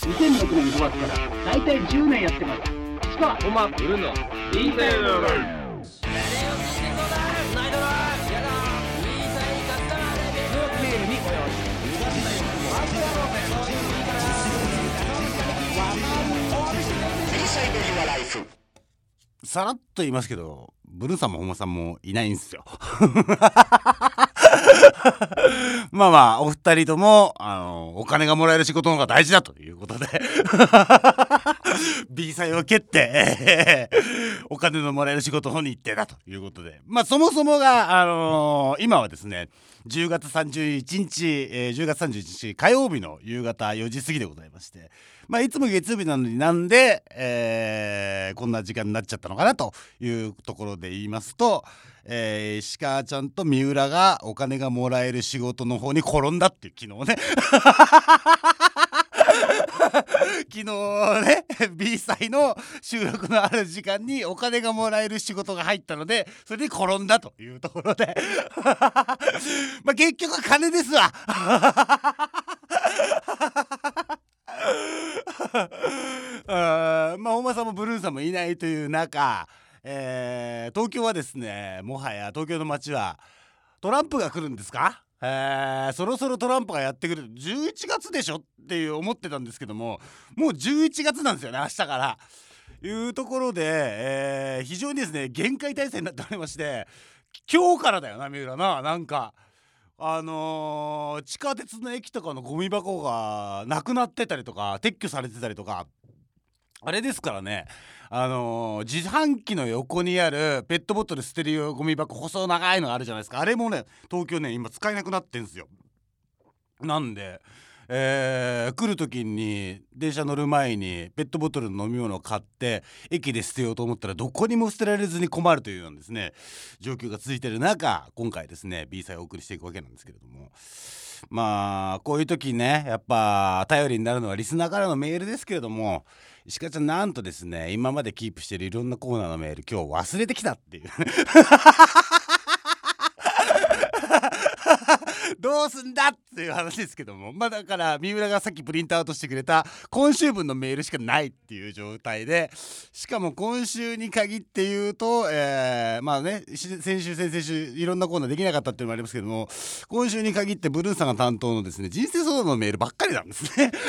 2006年5月から大体10年やってます。市川コマブルのリーゼロライさらっと言いますけど、ブルーさんもホマさんもいないんですよまあまあお二人ともお金がもらえる仕事の方が大事だということでB 祭を蹴って、お金のもらえる仕事の方に行ってだということで、まあそもそもが今はですね10月31日、10月31日火曜日の夕方4時過ぎでございまして、まあいつも月曜日なのになんで、こんな時間になっちゃったのかなというところで言いますと、石川ちゃんと三浦がお金がもらえる仕事の方に転んだっていう昨日ね昨日ね B 祭の収録のある時間にお金がもらえる仕事が入ったので、それで転んだというところでまあ結局は金ですわまあ大間さんもブルーさんもいないという中、東京はですね、もはや東京の街はトランプが来るんですか、そろそろトランプがやってくる。11月でしょっていう思ってたんですけども、もう11月なんですよね、明日からいうところで、非常にですね厳戒態勢になっておりまして、今日からだよな三浦な、なんか地下鉄の駅とかのゴミ箱がなくなってたりとか撤去されてたりとか、あれですからね、自販機の横にあるペットボトル捨てるよゴミ箱、細長いのあるじゃないですか。あれもね東京ね今使えなくなってんすよ。なんで、来る時に電車乗る前にペットボトルの飲み物を買って駅で捨てようと思ったらどこにも捨てられずに困るというようなですね状況が続いている中、今回ですね B 祭をお送りしていくわけなんですけれども、まあこういう時ねやっぱ頼りになるのはリスナーからのメールですけれども、石川ちゃんなんとですね今までキープしているいろんなコーナーのメール今日忘れてきたっていうどうすんだっていう話ですけども、まあだから三浦がさっきプリントアウトしてくれた今週分のメールしかないっていう状態で、しかも今週に限って言うと、まあね先週先々週いろんなコーナーできなかったっていうのもありますけども、今週に限ってブルーさんが担当のですね人生相談のメールばっかりなんですね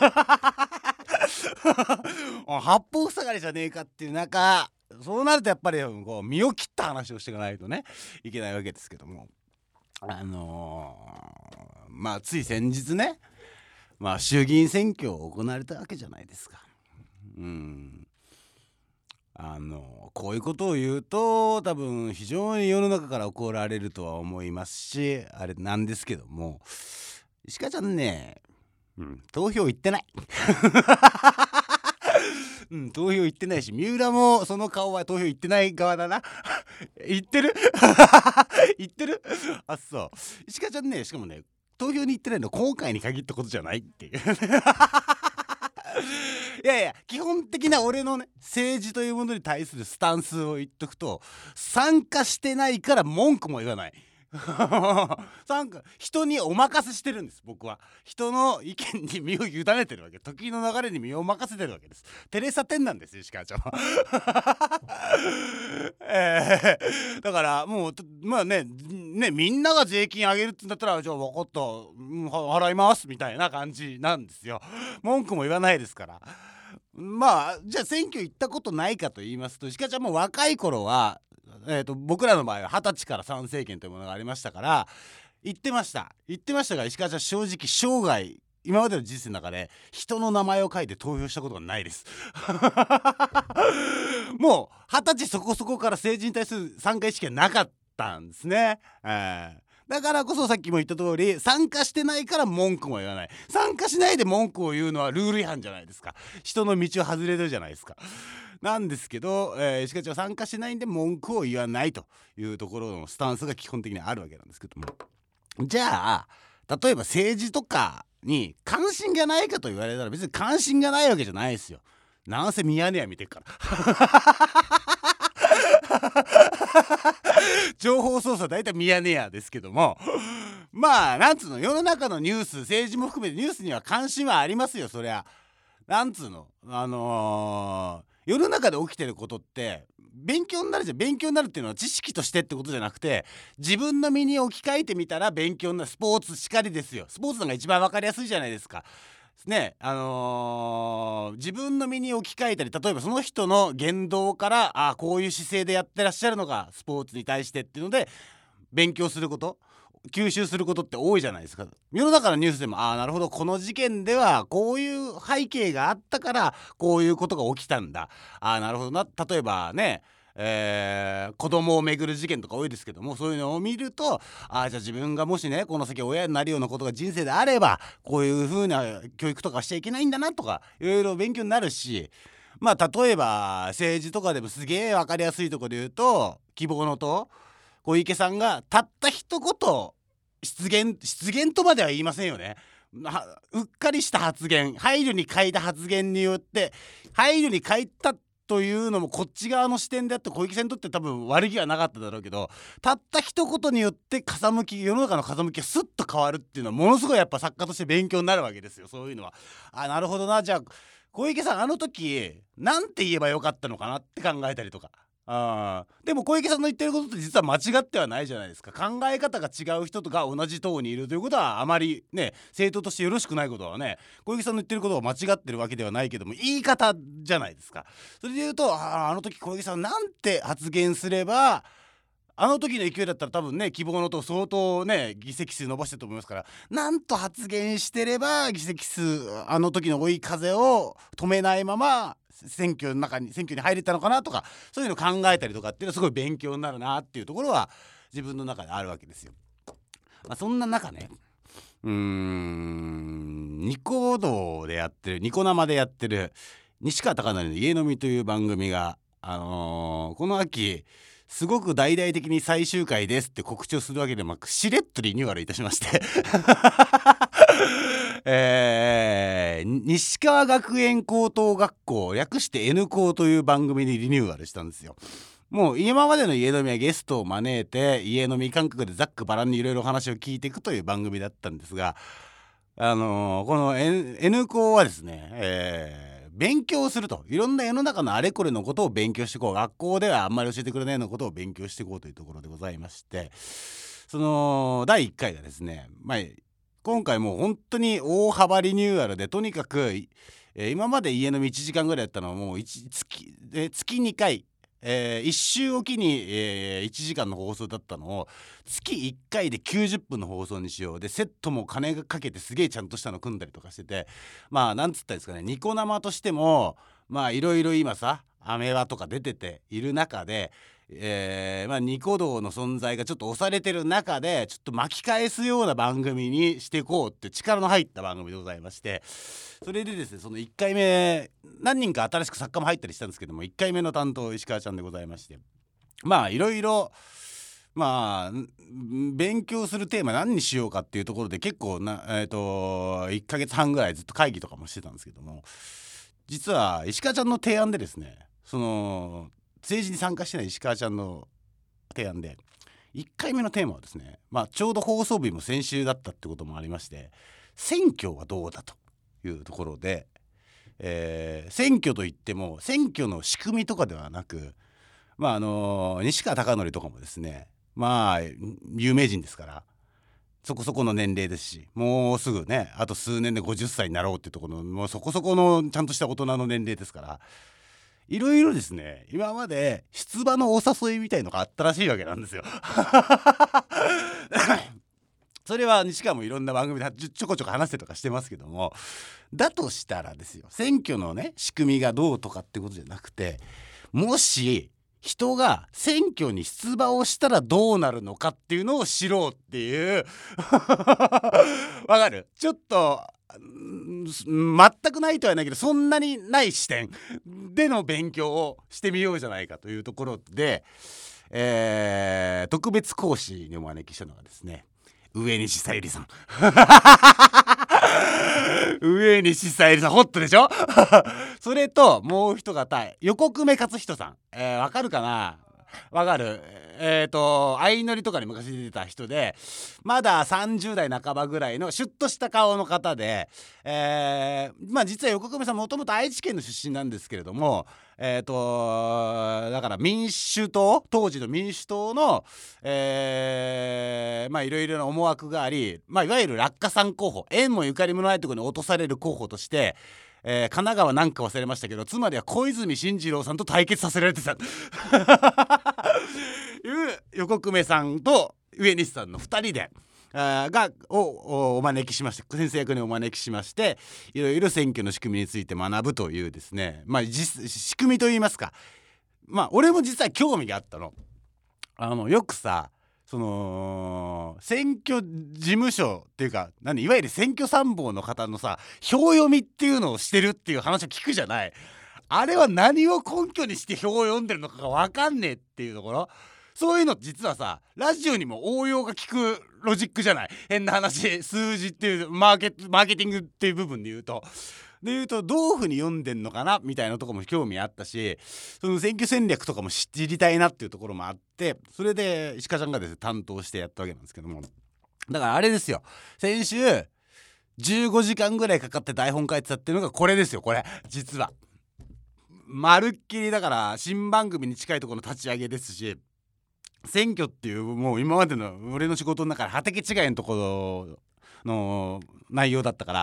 八方塞がりじゃねえかっていう中、そうなるとやっぱりこう身を切った話をしていかないとねいけないわけですけども、まあつい先日ね、まあ衆議院選挙を行われたわけじゃないですか。こういうことを言うと多分非常に世の中から怒られるとは思いますし、あれなんですけども、石川ちゃんね、投票行ってない投票行ってないし、三浦もその顔は投票行ってない側だな行ってる行ってるあ、そう。石川ちゃんね、しかもね投票に行ってないの今回に限ったことじゃないっていういやいや、基本的な俺のね政治というものに対するスタンスを言っとくと、参加してないから文句も言わない人にお任せしてるんです。僕は人の意見に身を委ねてるわけ、時の流れに身を任せてるわけです。テレサ・テンなんですよ石川ちゃんはだからもうまあねみんなが税金上げるって言ったらじゃあ分かった、払いますみたいな感じなんですよ。文句も言わないですから。まあじゃあ選挙行ったことないかと言いますと、石川ちゃんも若い頃は僕らの場合は20歳から参政権というものがありましたから言ってましたが、石川ちゃん正直生涯今までの人生の中で人の名前を書いて投票したことがないですもう20歳そこそこから政治に対する参加意識はなかったんですね。だからこそさっきも言った通り、参加してないから文句も言わない。参加しないで文句を言うのはルール違反じゃないですか。人の道を外れてるじゃないですか。なんですけど、石川ちゃんは参加しないんで文句を言わないというところのスタンスが基本的にあるわけなんですけども、じゃあ例えば政治とかに関心がないかと言われたら別に関心がないわけじゃないですよ。なんせミヤネ屋見てっから情報操作大体ミヤネ屋ですけども、まあなんつうの、世の中のニュース、政治も含めてニュースには関心はありますよ、そりゃ。 なんつうの世の中で起きてることって勉強になるっていうのは知識としてってことじゃなくて、自分の身に置き換えてみたら勉強になる。スポーツしかりですよ。スポーツのが一番分かりやすいじゃないですかね。自分の身に置き換えたり、例えばその人の言動からこういう姿勢でやってらっしゃるのがスポーツに対してっていうので勉強すること、吸収することって多いじゃないですか。世の中のニュースでもなるほど、この事件ではこういう背景があったからこういうことが起きたんだ、なるほどな。例えばね、子供をめぐる事件とか多いですけども、そういうのを見るとじゃあ自分がもしねこの先親になるようなことが人生であればこういう風な教育とかしちゃいけないんだなとかいろいろ勉強になるし、例えば政治とかでもすげえ分かりやすいところで言うと、希望の党小池さんがたった一言失言とまでは言いませんよね。うっかりした発言、配慮に欠いた発言によって配慮に欠いたというのもこっち側の視点であって、小池さんにとって多分悪気はなかっただろうけど、たった一言によって世の中の風向きがスッと変わるっていうのはものすごいやっぱ作家として勉強になるわけですよ。そういうのはなるほどな、じゃあ小池さん時なんて言えばよかったのかなって考えたりとか。でも小池さんの言ってることって実は間違ってはないじゃないですか。考え方が違う人とが同じ党にいるということはあまりね政党としてよろしくないことはね、小池さんの言ってることが間違ってるわけではないけども言い方じゃないですか。それで言うと時小池さんなんて発言すれば時の勢いだったら多分ね希望の党相当ね議席数伸ばしてると思いますから、なんと発言してれば議席数時の追い風を止めないまま選挙に入れたのかなとか、そういうのを考えたりとかっていうのはすごい勉強になるなっていうところは自分の中であるわけですよ。そんな中ねニコ生でやってる西川貴教の家飲みという番組がこの秋すごく大々的に最終回ですって告知をするわけでもなく、しれっとリニューアルいたしまして西川学園高等学校略して N 校という番組にリニューアルしたんですよ。もう今までの家飲みはゲストを招いて家飲み感覚でざっくばらんにいろいろ話を聞いていくという番組だったんですが、この N 校はですね、勉強すると、いろんな世の中のあれこれのことを勉強していこう、学校ではあんまり教えてくれないようなことを勉強していこうというところでございまして、その第1回がですね、今回もう本当に大幅リニューアルで、とにかく、今まで家飲み1時間ぐらいやったのはもう月2回、1週おきに、1時間の放送だったのを月1回で90分の放送にしよう。でセットも金がかけてすげえちゃんとしたの組んだりとかしてて、なんつったんですかね、ニコ生としてもいろいろ今さアメワとか出てている中で、ニコ動の存在がちょっと押されてる中でちょっと巻き返すような番組にしていこうって力の入った番組でございまして、それでですね、その1回目何人か新しく作家も入ったりしたんですけども、1回目の担当石川ちゃんでございまして、いろいろ勉強するテーマ何にしようかっていうところで結構1ヶ月半ぐらいずっと会議とかもしてたんですけども、実は石川ちゃんの提案でですね、その政治に参加してない石川ちゃんの提案で1回目のテーマはですね、ちょうど放送日も先週だったってこともありまして、選挙はどうだというところで、選挙といっても選挙の仕組みとかではなく、西川貴教とかもですね、有名人ですからそこそこの年齢ですし、もうすぐねあと数年で50歳になろうっていうところのもうそこそこのちゃんとした大人の年齢ですから、いろいろですね今まで出馬のお誘いみたいのがあったらしいわけなんですよそれは西川もいろんな番組でちょこちょこ話してとかしてますけども、だとしたらですよ、選挙のね仕組みがどうとかってことじゃなくて、もし人が選挙に出馬をしたらどうなるのかっていうのを知ろうっていうわかる？ちょっと全くないとはないけどそんなにない視点での勉強をしてみようじゃないかというところで、特別講師にお招きしたのがですね、上西さゆりさん上西さゆりさんホットでしょそれともう一方横久米勝人さん、わかるかな、 わかる。相乗りとかに昔出てた人で、まだ30代半ばぐらいのシュッとした顔の方で、実は横粂さんもともと愛知県の出身なんですけれども、だから民主党、当時の民主党のいろいろな思惑があり、いわゆる落下傘候補、縁もゆかりもないところに落とされる候補として、神奈川なんか忘れましたけど、つまりは小泉進次郎さんと対決させられてたいう横粂さんと上西さんの2人でお招きしまして、先生役にお招きしまして、いろいろ選挙の仕組みについて学ぶというですね、仕組みといいますか、俺も実は興味があったの。よくさ、その選挙事務所っていうかいわゆる選挙参謀の方のさ、票読みっていうのをしてるっていう話を聞くじゃない。あれは何を根拠にして票を読んでるのかが分かんねえっていうところ、そういうの実はさ、ラジオにも応用が効くロジックじゃない。変な話、数字っていうマーケティングっていう部分で言うとどういう風に読んでんのかなみたいなところも興味あったし、その選挙戦略とかも知りたいなっていうところもあって、それで石川ちゃんがですね担当してやったわけなんですけども、だからあれですよ、先週15時間ぐらいかかって台本書いてたっていうのがこれですよ。これ実はまるっきりだから新番組に近いところの立ち上げですし、選挙っていうもう今までの俺の仕事の中で畑違いのところの内容だったから、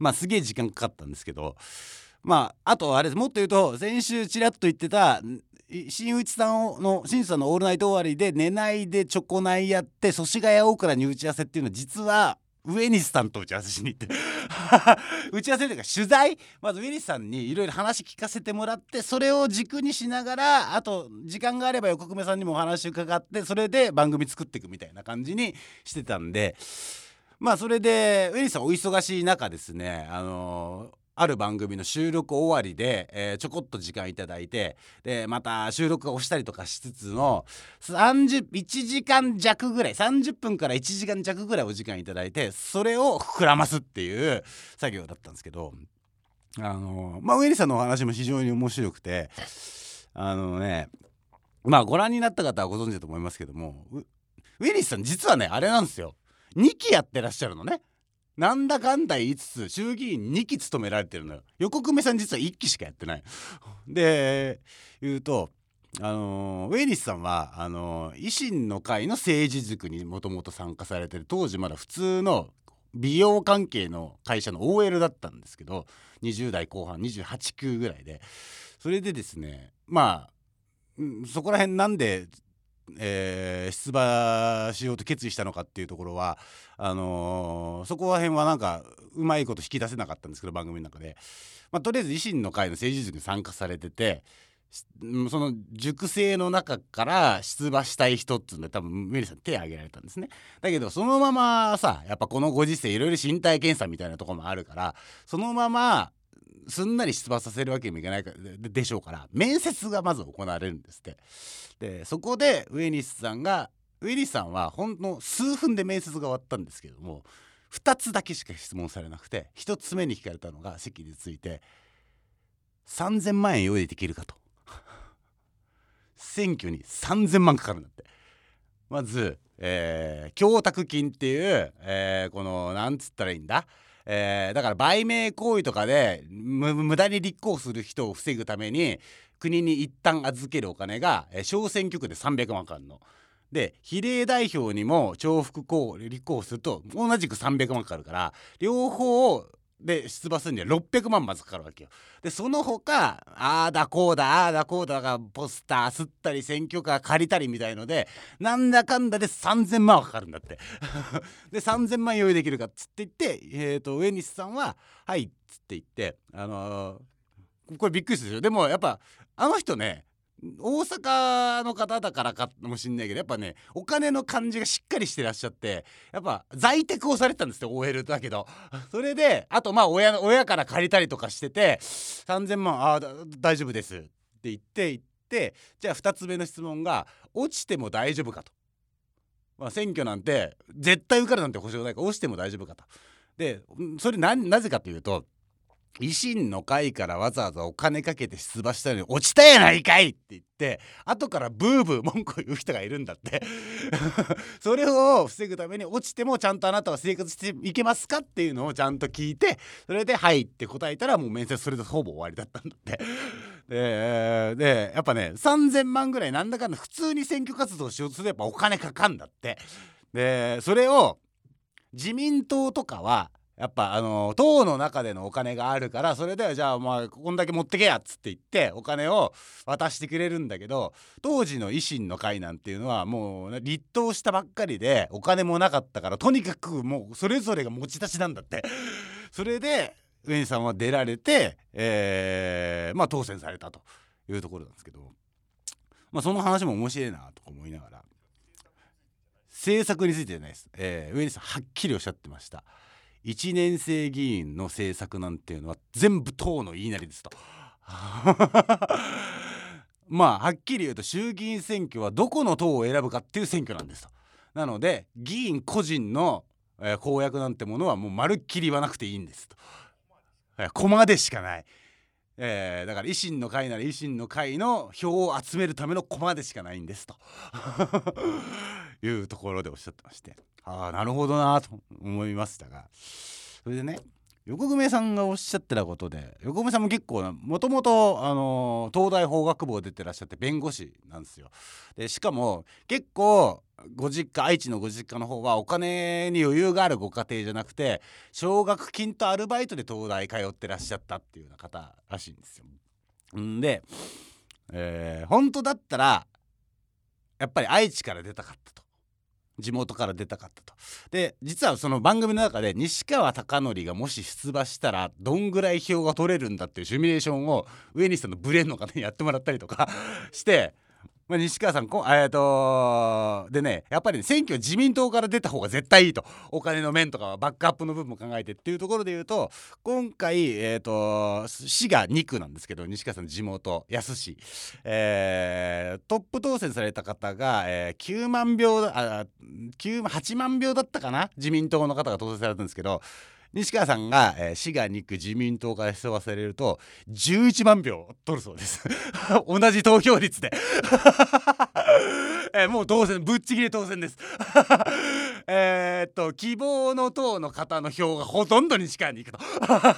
すげえ時間かかったんですけど、あとあれです、もっと言うと先週ちらっと言ってた新内さんのオールナイト終わりで寝ないでチョコナイやって祖師ヶ谷大倉に打ち合わせっていうのは実は上西さんと打ち合わせしに行って打ち合わせというか取材、まず上西さんにいろいろ話聞かせてもらって、それを軸にしながら、あと時間があれば横粂さんにもお話伺って、それで番組作っていくみたいな感じにしてたんで、それで上西さんお忙しい中ですね、ある番組の収録終わりで、ちょこっと時間いただいて、でまた収録をしたりとかしつつの1時間弱ぐらい、30分から1時間弱ぐらいお時間いただいて、それを膨らますっていう作業だったんですけど、上西さんのお話も非常に面白くて、ご覧になった方はご存知だと思いますけども、上西さん実はねあれなんですよ、2期やってらっしゃるのね。なんだかんだ言いつつ衆議院2期務められてるのよ。横粂さん実は1期しかやってないで言うと、上西さんは維新の会の政治塾にもともと参加されてる、当時まだ普通の美容関係の会社の OL だったんですけど、20代後半28、9ぐらいで、それでですね、そこら辺なんで出馬しようと決意したのかっていうところはそこら辺はなんかうまいこと引き出せなかったんですけど、番組の中で、とりあえず維新の会の政治塾に参加されてて、その塾生の中から出馬したい人っていうので多分上西さん手を挙げられたんですね。だけどそのままさ、やっぱこのご時世いろいろ身体検査みたいなところもあるから、そのまますんなり出馬させるわけにもいかないでしょうから、面接がまず行われるんですって。でそこで上西さんはほんの数分で面接が終わったんですけども、2つだけしか質問されなくて、1つ目に聞かれたのが席について3000万円用意できるかと選挙に3000万かかるんだって。まず、供託金っていう、このなんつったらいいんだ、だから売名行為とかで無駄に立候補する人を防ぐために国に一旦預けるお金が、小選挙区で300万かかるので、比例代表にも重複立候補すると同じく300万かかるから、両方で出馬するには600万まずかかるわけよ。でその他あーだこうだがポスター吸ったり選挙カー借りたりみたいのでなんだかんだで3000万はかかるんだってで3000万用意できるかっつって言って、上西さんははいっつって言って、これびっくりするでしょ。でもやっぱあの人ね、大阪の方だからかもしんないけど、やっぱねお金の感じがしっかりしてらっしゃって、やっぱ在宅をされてたんですよ OL だけどそれであと親から借りたりとかしてて3000万大丈夫ですって言ってじゃあ2つ目の質問が落ちても大丈夫かと、選挙なんて絶対受かるなんて保証ないから落ちても大丈夫かと。でそれなぜかというと、 維新の会からわざわざお金かけて出馬したのに落ちたやないかいって言って後からブーブー文句を言う人がいるんだってそれを防ぐために落ちてもちゃんとあなたは生活していけますかっていうのをちゃんと聞いて、それではいって答えたらもう面接それでほぼ終わりだったんだってでやっぱね3000万ぐらいなんだかんだ普通に選挙活動しようとすればお金かかんだって。でそれを自民党とかはやっぱ党の中でのお金があるから、それではじゃあまあこんだけ持ってけやっつって言ってお金を渡してくれるんだけど、当時の維新の会なんていうのはもう立党したばっかりでお金もなかったから、とにかくもうそれぞれが持ち出しなんだってそれで上西さんは出られて、まあ当選されたというところなんですけど、まあその話も面白いなとか思いながら、政策についてじゃないです、上西さんはっきりおっしゃってました。1年生議員の政策なんていうのは全部党の言いなりですとまあはっきり言うと衆議院選挙はどこの党を選ぶかっていう選挙なんですと。なので議員個人の、公約なんてものはもうまるっきり言わなくていいんですと、駒でしかない、だから維新の会なら維新の会の票を集めるための駒でしかないんですというところでおっしゃってまして、ああなるほどなと思いましたが、それでね横粂さんがおっしゃってたことで、横粂さんも結構もともと東大法学部を出てらっしゃって弁護士なんですよ。でしかも結構ご実家愛知のご実家の方はお金に余裕があるご家庭じゃなくて奨学金とアルバイトで東大通ってらっしゃったっていうような方らしいんですよ。んで、本当だったらやっぱり愛知から出たかったと、地元から出たかったと。で実はその番組の中で西川貴教がもし出馬したらどんぐらい票が取れるんだっていうシミュレーションを上西さんのブレーンの方にやってもらったりとかしてまあ、西川さんでねやっぱり、ね、選挙は自民党から出た方が絶対いいと、お金の面とかバックアップの部分も考えてっていうところで言うと、今回、滋賀2区なんですけど西川さんの地元野洲市、トップ当選された方が、9万票8万票だったかな、自民党の方が当選されたんですけど、西川さんが、滋賀2区自民党から出馬されると11万票取るそうです同じ投票率でもう当選、ぶっちぎり当選です希望の党の方の票がほとんど西川に行くと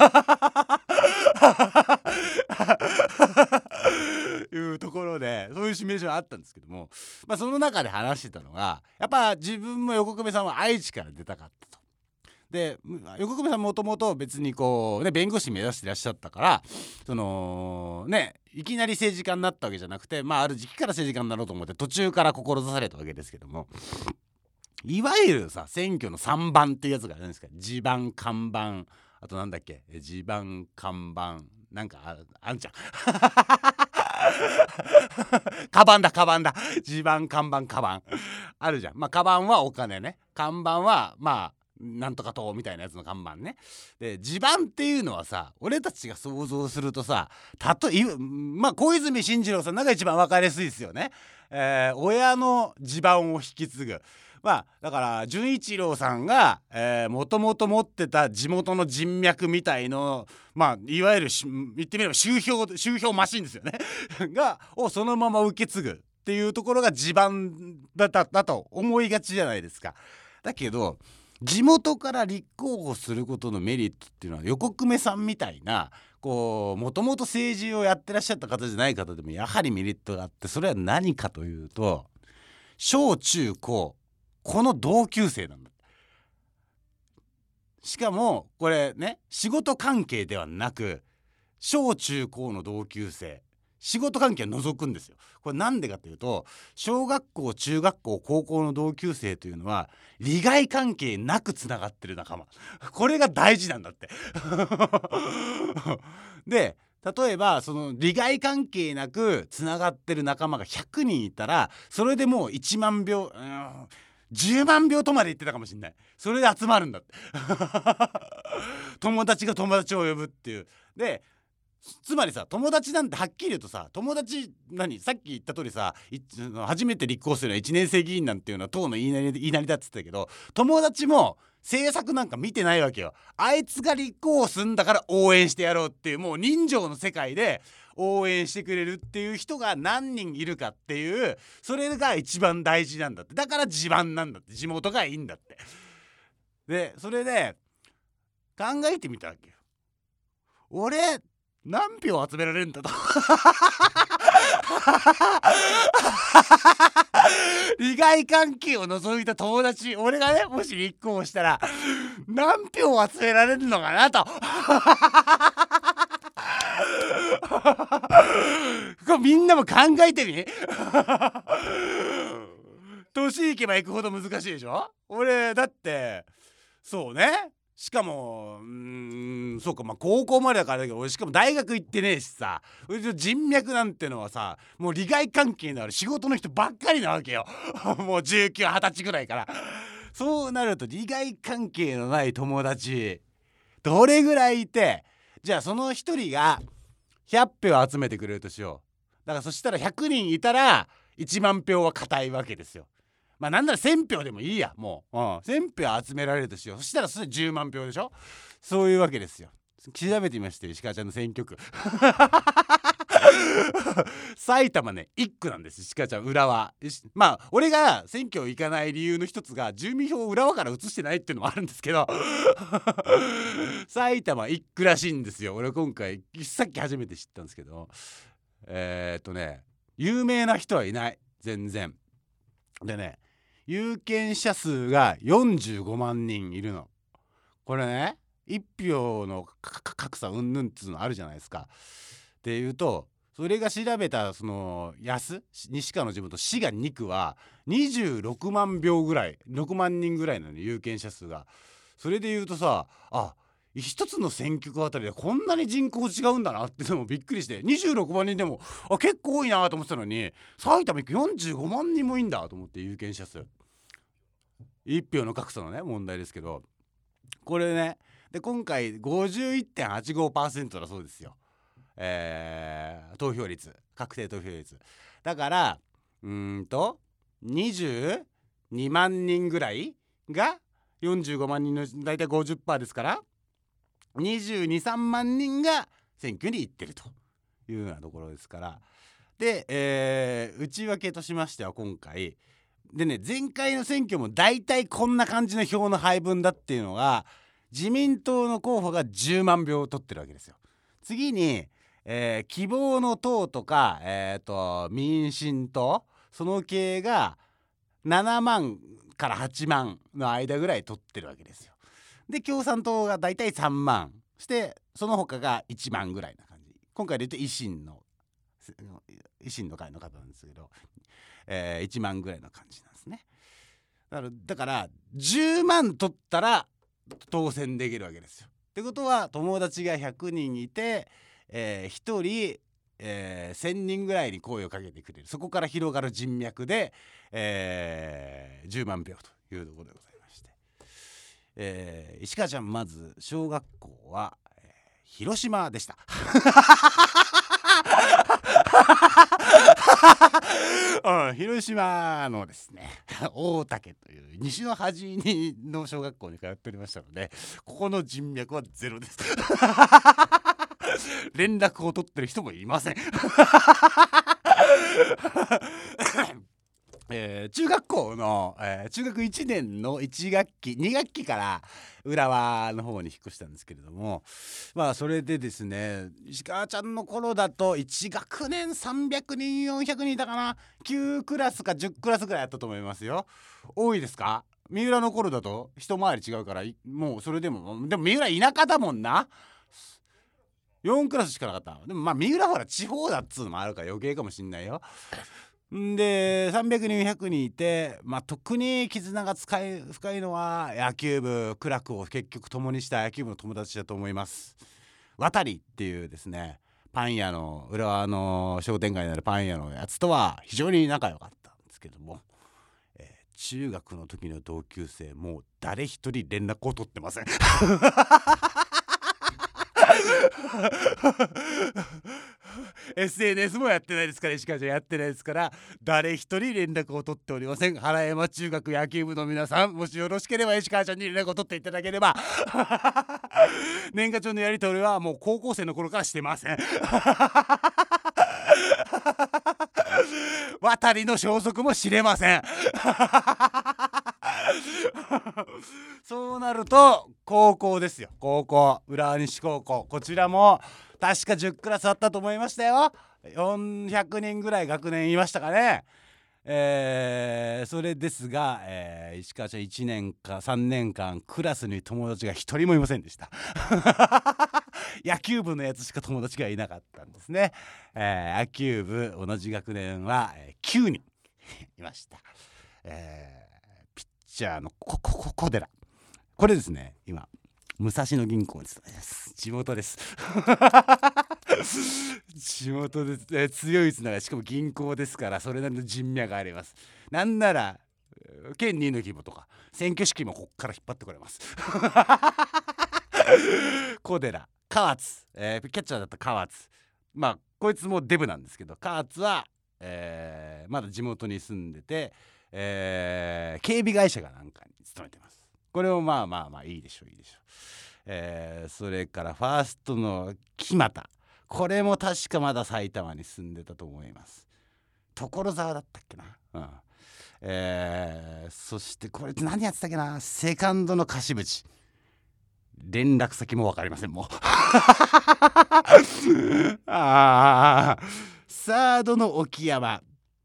いうところで、そういうシミュレーションあったんですけども、まあ、その中で話してたのがやっぱ自分も横粂さんは愛知から出たかったと。で横粂さんもともと別にこうね弁護士目指していらっしゃったから、そのねいきなり政治家になったわけじゃなくて、まあある時期から政治家になろうと思って途中から志されたわけですけども、いわゆるさ選挙の3番っていうやつがあるんですか。地盤看板、あとなんだっけ、地盤看板なんかあんちゃんカバンだ地盤看板カバンあるじゃん。まあカバンはお金ね、看板はまあなんとか党みたいなやつの看板ね。で地盤っていうのはさ、俺たちが想像するとさ、まあ小泉進次郎さんが一番分かりやすいですよね。親の地盤を引き継ぐ。まあだから純一郎さんがもともと持ってた地元の人脈みたいの、まあいわゆる言ってみれば集票マシンですよねをそのまま受け継ぐっていうところが地盤だと思いがちじゃないですか。だけど地元から立候補することのメリットっていうのは横粂さんみたいなもともと政治をやってらっしゃった方じゃない方でもやはりメリットがあって、それは何かというと小中高この同級生なんだ。しかもこれね仕事関係ではなく小中高の同級生、仕事関係は除くんですよ。これなんでかというと小学校中学校高校の同級生というのは利害関係なくつながってる仲間、これが大事なんだってで例えばその利害関係なくつながってる仲間が100人いたらそれでもう1万票10万票とまで言ってたかもしれない。それで集まるんだって友達が友達を呼ぶっていう。でつまりさ、友達なんてはっきり言うとさ、友達さっき言った通りさ、初めて立候補するのは1年生議員なんていうのは党の言いなりだって言ってたけど、友達も政策なんか見てないわけよ。あいつが立候補すんだから応援してやろうっていう、もう人情の世界で応援してくれるっていう人が何人いるかっていう、それが一番大事なんだって。だから地盤なんだって、地元がいいんだって。でそれで考えてみたわけよ。俺何票集められるんだと利害関係を除いた友達、俺がねもし立候補したら何票集められるのかなとみんなも考えてみ年いけばいくほど難しいでしょ。俺だってそうね、しかもそうか、高校までだからだけど、俺しかも大学行ってねえしさ、人脈なんてのはさ、もう利害関係のある仕事の人ばっかりなわけよもう19、20歳ぐらいから。そうなると利害関係のない友達どれぐらいいて、じゃあその一人が100票集めてくれるとしよう。だからそしたら100人いたら1万票は固いわけですよ。なんなら1000票でもいいや、もう、1000票集められるとしよう。そしたらそれ10万票でしょ。そういうわけですよ。調べてみましたよ、石川ちゃんの選挙区埼玉ね1区なんです、石川ちゃん浦和。俺が選挙行かない理由の一つが住民票を浦和から移してないっていうのもあるんですけど埼玉1区らしいんですよ。俺今回さっき初めて知ったんですけど、有名な人はいない全然でね、有権者数が45万人いるの。これね、1票の格差うんぬんっつうのあるじゃないですか。っていうと、それが調べたその西川の地元滋賀2区は26万票ぐらい、6万人ぐらいなの、有権者数が。それでいうとさ、一つの選挙区あたりでこんなに人口違うんだなってのもびっくりして、26万人でも結構多いなと思ってたのに、埼玉行く45万人もいいんだと思って、有権者数1票の格差のね問題ですけど、これね、で今回 51.85% だそうですよ、投票率、確定投票率だから、22万人ぐらいが45万人のだいたい 50% ですから、22、3万人が選挙に行ってるというようなところですから。で、内訳としましては今回でね、前回の選挙もだいたいこんな感じの票の配分だっていうのが、自民党の候補が10万票を取ってるわけですよ。次に、希望の党とか、民進党、その系が7万から8万の間ぐらい取ってるわけですよ。で共産党がだいたい3万して、その他が1万ぐらいな感じ。今回で言うと維新の会の方なんですけど、1万ぐらいの感じなんですね。だから10万取ったら当選できるわけですよ。ってことは友達が100人いて、1人、1000人ぐらいに声をかけてくれる。そこから広がる人脈で、10万票というところでございます。石川ちゃん、まず小学校は、広島でした広島のですね大竹という西の端の小学校に通っておりましたので、ここの人脈はゼロです連絡を取ってる人もいません中学校の、中学1年の1学期2学期から浦和の方に引っ越したんですけれども、それでですね、石川ちゃんの頃だと1学年300人400人いたかな、9クラスか10クラスぐらいあったと思いますよ。多いですか？三浦の頃だと一回り違うから、もうそれでも三浦田舎だもんな、4クラスしかなかった。でも三浦ほら地方だっつうのもあるから余計かもしんないよ。で300人100人いて、特に絆が深いのは野球部、苦楽を結局共にした野球部の友達だと思います。渡りっていうですね、パン屋の浦和の商店街にあるパン屋のやつとは非常に仲良かったんですけども、中学の時の同級生もう誰一人連絡を取ってません SNS もやってないですから、石川ちゃんやってないですから、誰一人連絡を取っておりません。原山中学野球部の皆さん、もしよろしければ石川ちゃんに連絡を取っていただければ年賀状のやり取りはもう高校生の頃からしてません渡りの消息も知れませんそうなると高校ですよ。高校、浦和西高校、こちらも確か10クラスあったと思いましたよ。400人ぐらい学年いましたかね。それですが、石川ちゃん1年か3年間クラスに友達が一人もいませんでした野球部のやつしか友達がいなかったんですね。野球部同じ学年は、9人いました。ピッチャーの小寺、これですね、今武蔵野銀行に勤めます。地元です地元で、強いつながり、しかも銀行ですから、それなりの人脈があります。なんなら県2の規模とか選挙式もこっから引っ張ってこれます小寺、河津、キャッチャーだった河津、まあこいつもデブなんですけど、河津は、まだ地元に住んでて、警備会社がなんかに勤めてます。これもまあいいでしょう、いいでしょう。それからファーストの木俣、これも確かまだ埼玉に住んでたと思います。所沢だったっけな、そしてこれ何やってたっけな、セカンドの樫淵、連絡先も分かりませんもうサードの沖山、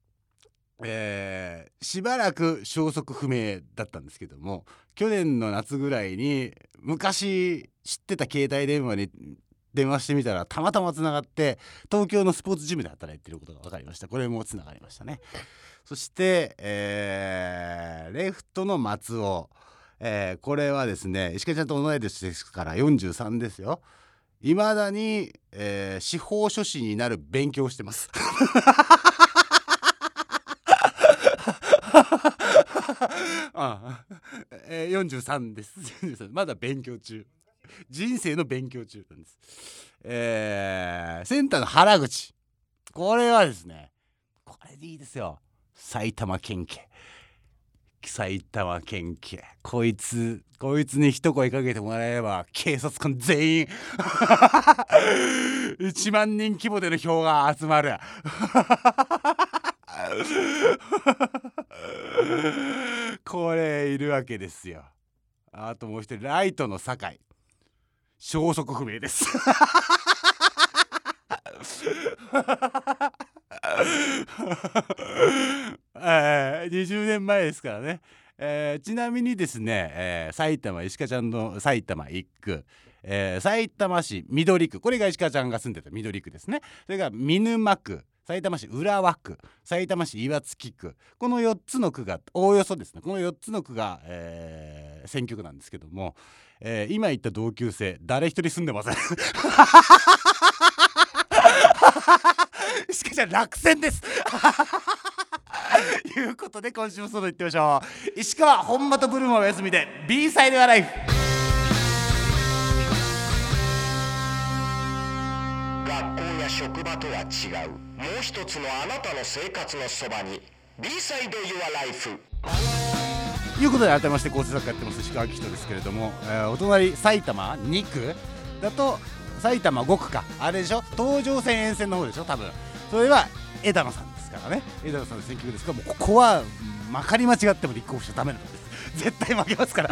しばらく消息不明だったんですけども、去年の夏ぐらいに昔知ってた携帯電話に電話してみたらたまたまつながって、東京のスポーツジムで働いていることが分かりました。これもつながりましたね。そして、レフトの松尾、これはですね、石川ちゃんと同い年ですから43ですよ。いまだに、司法書士になる勉強をしてます43ですまだ勉強中、人生の勉強中なんです。センターの原口、これはですね、これでいいですよ、埼玉県警、こいつに一声かけてもらえれば警察官全員1万人規模での票が集まるこれいるわけですよ。あともう一人、ライトの酒井、消息不明です20年前ですからね。ちなみにですね、埼玉、石川ちゃんの埼玉1区、埼玉市緑区、これが石川ちゃんが住んでた緑区ですね。それから見沼区、埼玉市浦和区、埼玉市岩槻区、この4つの区がおおよそですね、この4つの区が、選挙区なんですけども、今言った同級生誰一人住んでません石川ちゃん落選ですということで今週もその言ってみましょう。石川本間とブルマお休みで B サイドアライフ。 学校や職場とは違う、もう一つのあなたの生活のそばに B サイドユアライフということで改めまして構成作家やってます石川明人ですけれども、お隣埼玉2区だと埼玉5区か、あれでしょ、東上線沿線の方でしょ多分。それは枝野さんですからね、枝野さんの選挙区ですから、もうここはまかり間違っても立候補しちゃダメなんです絶対負けますから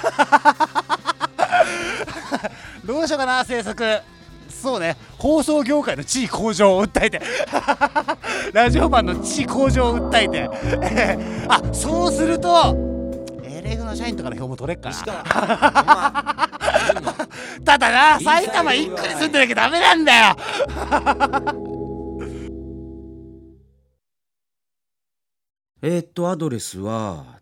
どうしようかな政策。そうね、放送業界の地位向上を訴えてラジオマンの地位向上を訴えてそうするとLF の社員とかの票も取れっかなただな、埼玉1区に住んでなきゃダメなんだよアドレスは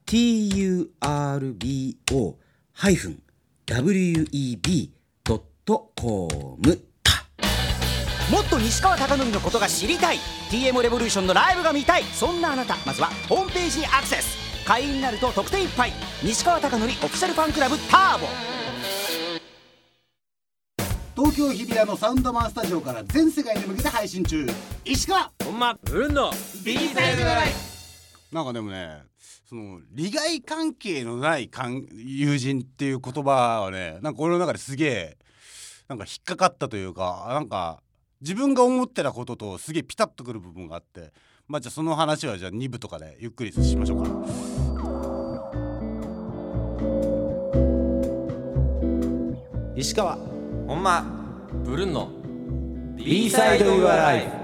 turbo-web.com。 もっと西川貴教のことが知りたい、 TM レボリューションのライブが見たい、そんなあなた、まずはホームページにアクセス。会員になると特典いっぱい、西川貴教オフィシャルファンクラブターボ。 東京日比谷のサウンドマンスタジオから全世界に向けて配信中。石川ほんまブルンの B サイドライなんかでもね、その利害関係のない友人っていう言葉はね、なんか俺の中ですげえなんか引っかかったというか、なんか自分が思ってたこととすげえピタッとくる部分があって、まあじゃあその話はじゃあ2部とかでゆっくりしましょうか。 石川ほんまブルンの B サイド Your Life。